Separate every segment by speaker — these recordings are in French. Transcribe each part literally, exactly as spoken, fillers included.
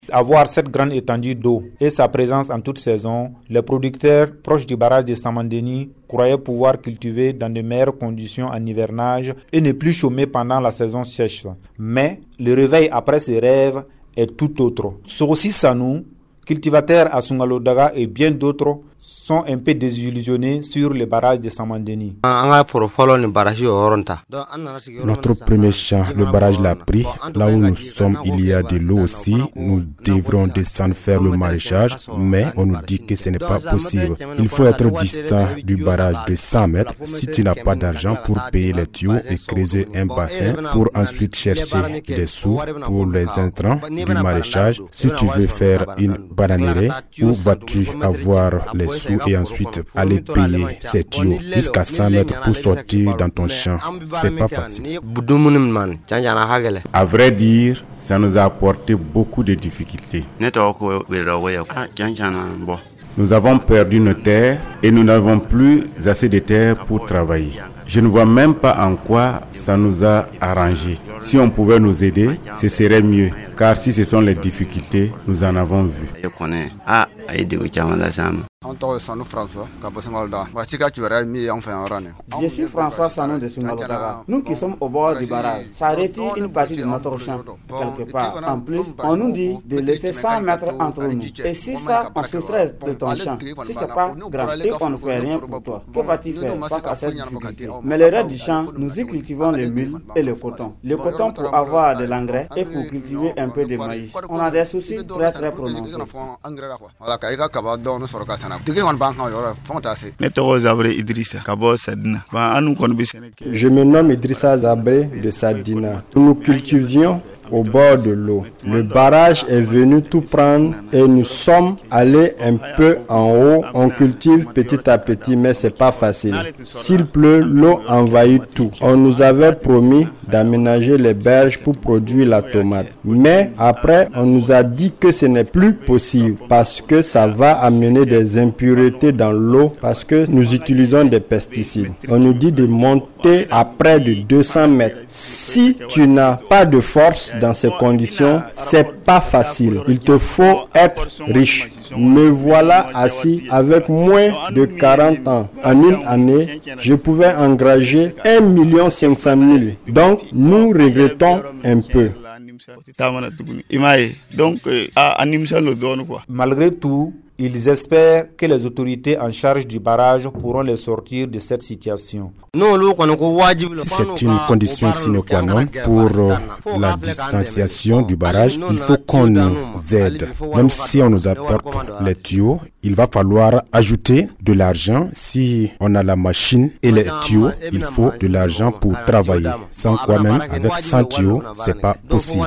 Speaker 1: Avoir cette grande étendue d'eau et sa présence en toute saison, les producteurs proches du barrage de Samandeni croyaient pouvoir cultiver dans de meilleures conditions en hivernage et ne plus chômer pendant la saison sèche. Mais le réveil après ces rêves est tout autre. Sorosi Sanou, cultivateur à Sungalodaga et bien d'autres sont un peu désillusionnés sur le barrage de Samandeni.
Speaker 2: Notre premier champ, le barrage l'a pris. Là où nous sommes, il y a de l'eau aussi. Nous devrons descendre faire le maraîchage, mais on nous dit que ce n'est pas possible. Il faut être distant du barrage de cent mètres si tu n'as pas d'argent pour payer les tuyaux et creuser un bassin pour ensuite chercher des sous pour les intrants du maraîchage. Si tu veux faire une bananerie, où vas-tu avoir les sous et ensuite aller payer ces tuyaux jusqu'à cent mètres pour sortir dans ton champ? C'est pas facile.
Speaker 3: À vrai dire, ça nous a apporté beaucoup de difficultés. Nous avons perdu nos terres et nous n'avons plus assez de terres pour travailler. Je ne vois même pas en quoi ça nous a arrangé. Si on pouvait nous aider, ce serait mieux. Car si ce sont les difficultés, nous en avons vu.
Speaker 4: Je suis François Sanon de Sungalodaga. Nous qui sommes au bord du barrage, ça retire une partie de notre champ, quelque part. En plus, on nous dit de laisser cent mètres entre nous. Et si ça, on soustrait de ton champ, si c'est pas grand et qu'on ne fait rien pour toi, que vas-tu faire face à cette difficulté? Mais le reste du champ, nous y cultivons le mil et le coton. Le coton pour avoir de l'engrais et pour cultiver un peu de maïs. On a des soucis très très prononcés.
Speaker 2: Je me nomme Idrissa Zabré de Sadina. Nous cultivions au bord de l'eau. Le barrage est venu tout prendre et nous sommes allés un peu en haut. On cultive petit à petit, mais c'est pas facile. S'il pleut, l'eau envahit tout. On nous avait promis d'aménager les berges pour produire la tomate. Mais après, on nous a dit que ce n'est plus possible parce que ça va amener des impuretés dans l'eau parce que nous utilisons des pesticides. On nous dit de monter à près de deux cents mètres. Si tu n'as pas de force dans ces conditions, c'est pas facile. Il te faut être riche. Me voilà assis avec moins de quarante ans. En une année, je pouvais engager un million cinq cent mille. Donc, nous regrettons un peu.
Speaker 1: Malgré tout, ils espèrent que les autorités en charge du barrage pourront les sortir de cette situation.
Speaker 2: C'est une condition sine qua non pour la distanciation du barrage. Il faut qu'on nous aide. Même si on nous apporte les tuyaux, il va falloir ajouter de l'argent. Si on a la machine et les tuyaux, il faut de l'argent pour travailler. Sans quoi même, avec cent tuyaux, c'est pas possible.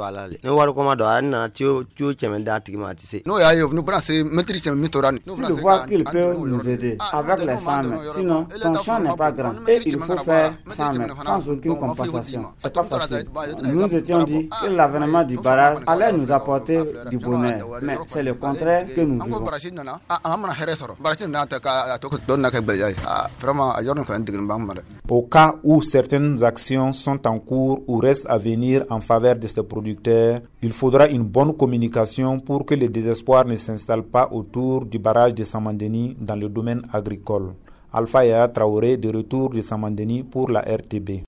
Speaker 4: Si je vois qu'il peut nous aider avec les cent mètres, sinon ton champ n'est pas grand et il faut faire cent mètres sans aucune compensation. C'est pas facile. Nous étions dit que l'avènement du barrage allait nous apporter du bonheur, mais c'est le contraire que nous vivons.
Speaker 1: Au cas où certaines actions sont en cours ou restent à venir en faveur de ces producteurs, il faudra une bonne communication pour que le désespoir ne s'installe pas autour du barrage de Samandeni dans le domaine agricole. Alpha Yaya Traoré de retour de Samandeni pour la R T B.